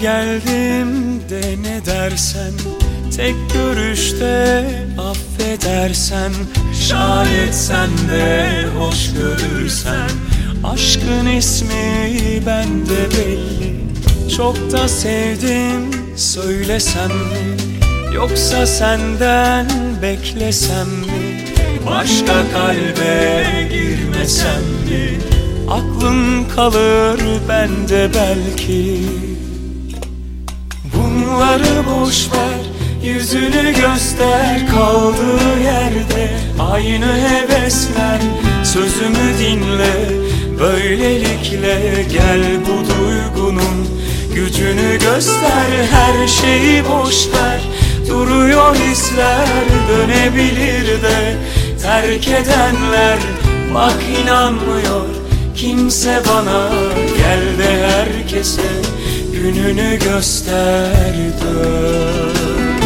geldim de ne dersen, tek görüşte affedersen, şayet sen de hoş görürsen, aşkın ismi bende belli. Çok da sevdim söylesem mi, yoksa senden beklesem mi, başka kalbe girmesem mi, aklın kalır bende belki. Bunları boş ver, yüzünü göster, kaldığı yerde aynı hevesler. Sözümü dinle, böylelikle gel bu duygunun gücünü göster. Her şeyi boş ver, duruyor hisler, dönebilir de terk edenler. Bak inanmıyor kimse bana, gel de herkese gününü göster dön.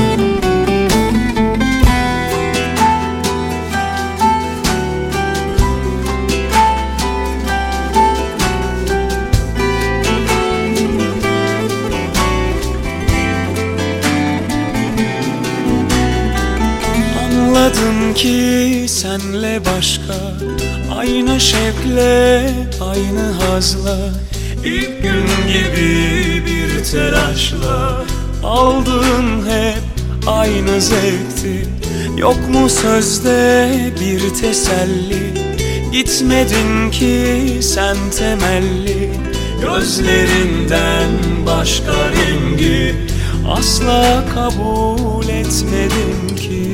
Anladım ki senle başka, aynı şevkle, aynı hazla, İlk gün gibi bir telaşla, aldığın hep aynı zevkti. Yok mu sözde bir teselli, gitmedin ki sen temelli. Gözlerinden başka rengi asla kabul etmedim ki.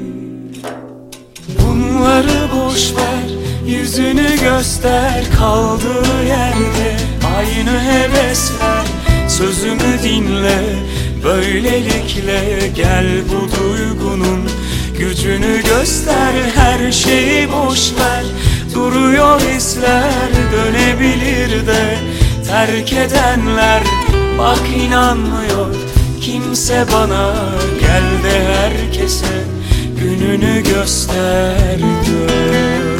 Bunları boş ver, yüzünü göster, kaldığı yerde aynı hevesler. Sözümü dinle, böylelikle gel bu duygunun gücünü göster. Her şeyi boş ver, duruyor hisler, dönebilir de terk edenler. Bak inanmıyor kimse bana, gel de herkese gününü göster dön.